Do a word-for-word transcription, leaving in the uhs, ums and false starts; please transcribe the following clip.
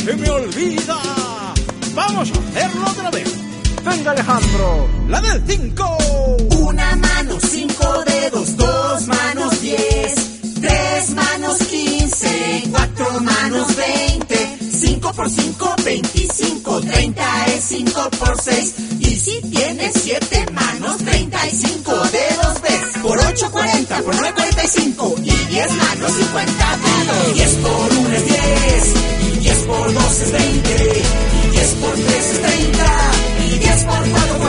se me olvida. Vamos a hacerlo otra vez. Venga, Alejandro, la del cinco. Una mano, cinco dedos, dos manos, diez, tres manos, quince, cuatro manos, veinte, cinco por cinco, veinticinco, treinta es cinco por seis. Y si tienes siete manos, treinta y cinco dedos ves. Por ocho, cuarenta, por nueve, cuarenta y cinco. Y diez manos, cincuenta dedos. diez por uno es diez, y diez por dos es veinte, y diez por tres es treinta, y diez por cuatro